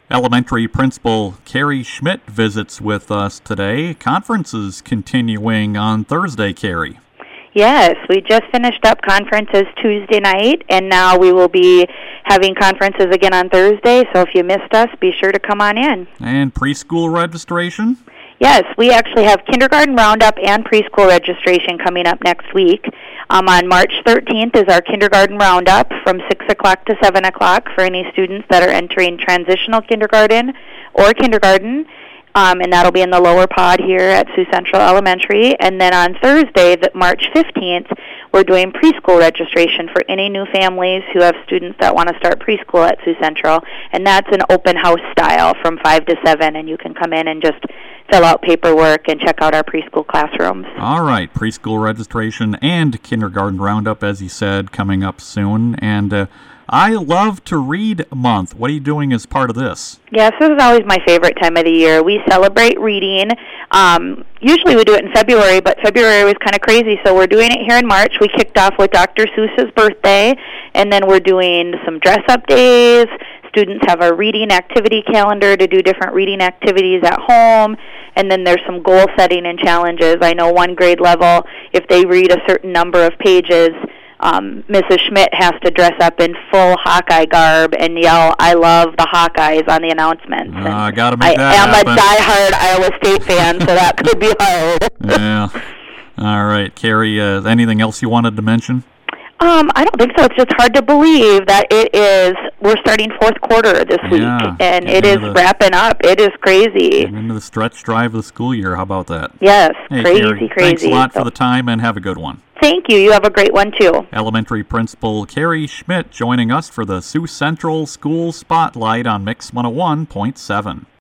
Elementary Principal Carrie Schmidt visits with us today. Conference is continuing on Thursday, Carrie. Yes, we just finished up conferences Tuesday night, and now we will be having conferences again on Thursday, so if you missed us, be sure to come on in. And preschool registration? Yes, we actually have kindergarten roundup and preschool registration coming up next week. On March 13th is our kindergarten roundup from 6 o'clock to 7 o'clock for any students that are entering transitional kindergarten or kindergarten. And that'll be in the lower pod here at Sioux Central Elementary. And then on Thursday, March 15th, we're doing preschool registration for any new families who have students that want to start preschool at Sioux Central. And that's an open house style from 5 to 7, and you can come in and just fill out paperwork and check out our preschool classrooms. All right, preschool registration and kindergarten roundup, as you said, coming up soon. And I Love to Read Month. What are you doing as part of this? Yes, this is always my favorite time of the year. We celebrate reading. Usually we do it in February, but February was kind of crazy, so we're doing it here in March. We kicked off with Dr. Seuss's birthday, and then we're doing some dress-up days. Students have a reading activity calendar to do different reading activities at home, and then there's some goal setting and challenges. I know one grade level, if they read a certain number of pages, Mrs. Schmidt has to dress up in full Hawkeye garb and yell, "I love the Hawkeyes" on the announcements. I gotta make that happen. I am a diehard Iowa State fan, so that could be hard. Yeah. All right, Carrie, anything else you wanted to mention? I don't think so. It's just hard to believe that we're starting fourth quarter this week, and it is wrapping up. It is crazy. Getting into the stretch drive of the school year. How about that? Yes, hey, crazy. Thanks a lot for the time, and have a good one. Thank you. You have a great one, too. Elementary Principal Carrie Schmidt joining us for the Sioux Central School Spotlight on Mix 101.7.